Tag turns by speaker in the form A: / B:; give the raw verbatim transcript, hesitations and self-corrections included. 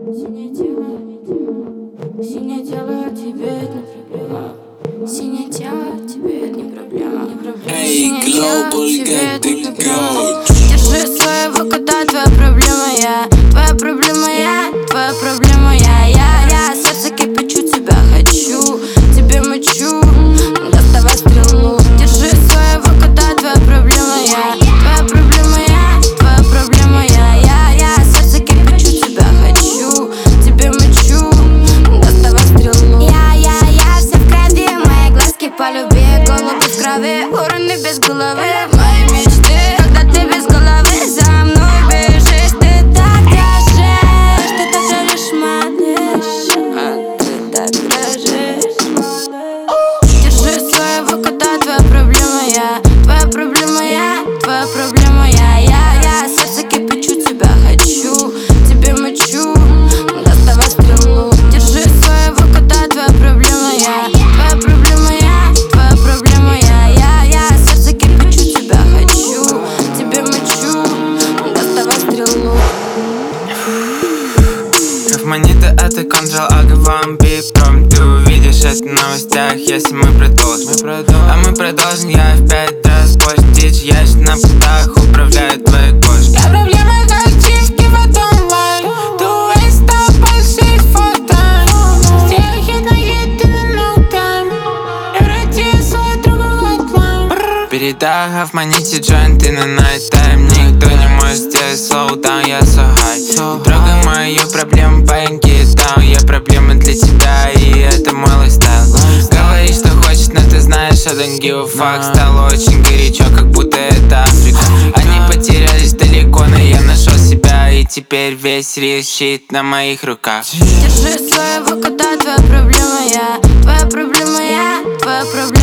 A: Синее тело, синее тело, тебе это не проблема. Синее тело, тебе это не проблема, не проблема. Синее тело, тебе это не проблема. Держи своего кота, твоя проблема я, твоя проблема я, твоя проблема я, я, я. Сердце кипячу, тебя хочу, тебе мочу, доставай стрелу. Держи своего кота, твоя проблема я, твоя проблема я, твоя проблема я, я, я. Сердце кипячу, тебя хочу, тебе мочу, доставай стрелу. Я, я, я, вся в крови, мои глазки по любви, голубы в крови, уроны без головы. Мои мечты, когда ты без головы, за мной бежишь, ты так дрожишь, ты так дрожишь, малыш, а ты так дрожишь. Держи своего кота, твоя проблема я, твоя проблема я, твоя проблема я, я, я. Сердце кипячу, тебя хочу, тебе мочу, доставай стрелу. Держи своего кота, твоя проблема я, твоя проблема я, твоя проблема я, я, я. Сердце кипячу, тебя хочу, тебе мочу, доставай стрелу.
B: Монеты это контрол, ага, вампир пром. Ты увидишь это в новостях, если мы продолжим. А мы продолжим, я в пять раз больше дичь. Я на путах управляю твоей кошкой. Я проблема, как чивки в этом лайн. Ту инста, большие фото. Все хит на хит, ты на no time. Преврати свой другой хедлайн. Передага в монете джойнт, ты на night time. Никто не может сделать slow down, я so high. Не трогай мою проблему, паиньки down. Я проблема для тебя, и это мой лайфстайл. Говоришь, что хочешь, но ты знаешь, I don't give a fuck. Стало очень горячо, как будто это Африка. Они потерялись далеко, но я нашел себя. И теперь весь рейс-щит на моих руках.
A: Держи своего кота, твоя проблема я, твоя проблема я, твоя проблема